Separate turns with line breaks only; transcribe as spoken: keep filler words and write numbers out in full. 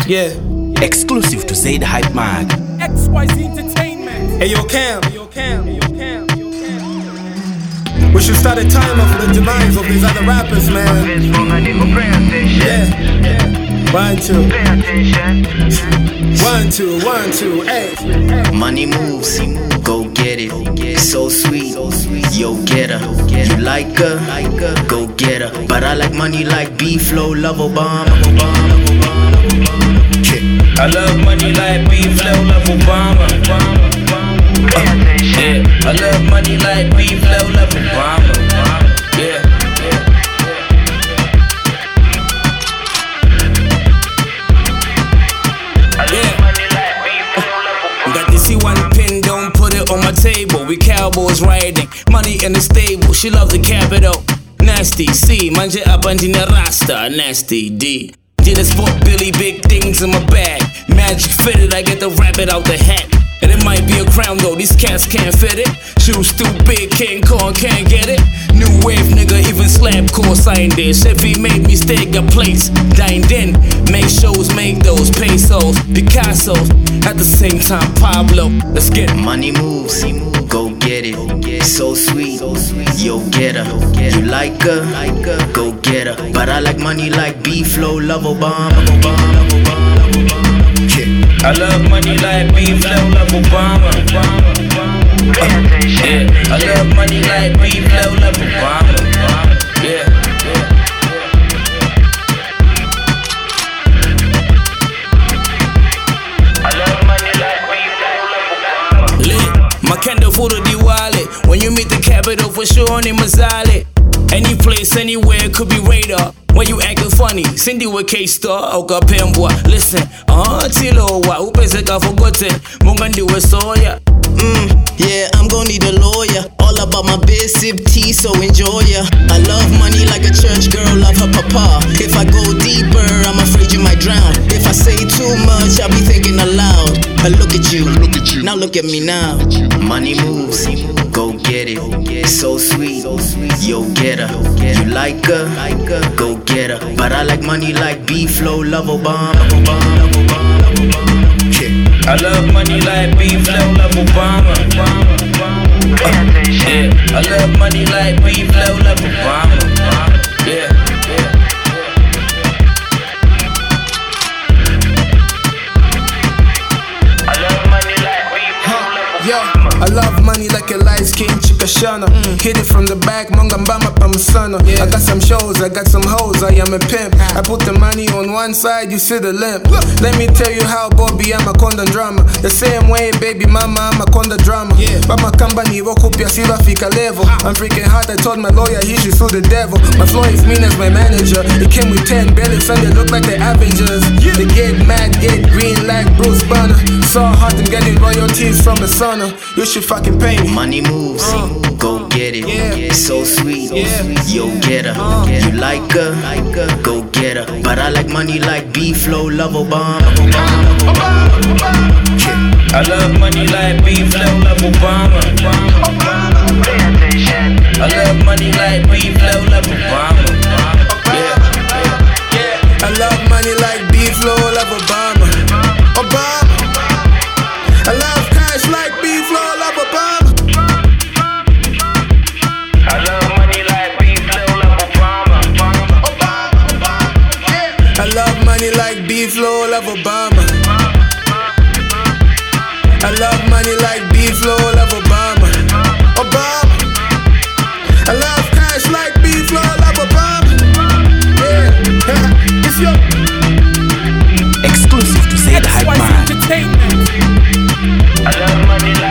Yeah.
Exclusive to Say the Hype Mag.
X Y Z Entertainment. Hey yo, Cam. Hey yo, Cam. Hey yo, Cam. Hey yo, Cam. We should start a timer for the demise of these other rappers, man. Yeah. Yeah. One, two. One, two, one, two, hey.
Money moves, go get it. So sweet, yo get her. You like her, go get her. But I like money like B-Flow, love Obama.
I love money like B-Flow, love Obama. Uh, yeah, I love money like B-Flow, love Obama. Yeah. One pin, don't put it on my table. We cowboys riding, money in the stable. She love the capital. Nasty C, manje up and in the rasta. Nasty D. Did a sport Billy, big things in my bag. Magic fitted, I get the rabbit out the hat. And it might be a crown though, these cats can't fit it. Shoes too big, King Kong can't get it. New wave nigga, even Slab Core signed this. If he made me stay a place, dined in. Make shows, make those pesos, Picassos. At the same time, Pablo, let's get it.
Money moves, go get it. So sweet, yo get her. You like her, go get her. But I like money like B-Flow, love Obama.
I love money like B-Flow, love Obama. Uh, yeah, I love money like B-Flow, love Obama. Yeah, yeah. I love money like B-Flow, love Obama. Lit, my candle for the Diwali. When you meet the capital, for sure on Mazali. Any place, anywhere, could be radar. When you acting funny, Cindy with K-Star, Oka Pembwa. Listen, ah, Tilo, wa, upezeka forgotten. Mungandi we soya.
Mm, yeah, I'm gon' need a lawyer. All about my biz, sip tea, so enjoy ya. I love money like a church girl, love her papa. If I go deeper, I'm afraid you might drown. If I say too much, I'll be thinking aloud. But look at you, look at you. Now look at me now. Money moves, go get it. So sweet, yo get her. You like her, go get her. But I like money like B-Flow, love Obama.
I love money like B-Flow, love Obama. Uh, yeah, I love money like B-Flow, love Obama. Yeah, yeah. I love money like B-Flow, love Obama.
Yo. I love money like a light skin chikashana. Mm. Hit it from the back, mongambama pamusana. Yeah. I got some shows, I got some hoes, I am a pimp. I put the money on one side, you see the limp. Let me tell you how Bobby I'm a conda drama. The same way, baby mama, I'm a conda drama. Yeah. But my company woke up, siva fika level. I'm freaking hot, I told my lawyer he should sue the devil. My flow is mean as my manager. It came with ten bellies and they look like the Avengers. Yeah. They get mad, get green like Bruce Banner. So hot, I'm getting royalties from the sauna. You should fucking pay me.
Money moves, uh, go get it.
Yeah.
So sweet,
yeah.
Yo get her. Uh, you like her, go get her. But I like money like B-Flow, love Obama.
I love money like B-Flow, love Obama. I love money like B-Flow, love Obama. Yeah,
yeah. I love money like B-Flow, love Obama. Obama. I love cash like B-Flow, love Obama.
I love money like B-Flow, love Obama.
Obama, Obama, yeah. I love money like B-Flow, love Obama. I love money like B-Flow, love Obama. Obama. I love cash like B-Flow, love Obama. Yeah. It's your
exclusive to Say the Hype Man.
I love money like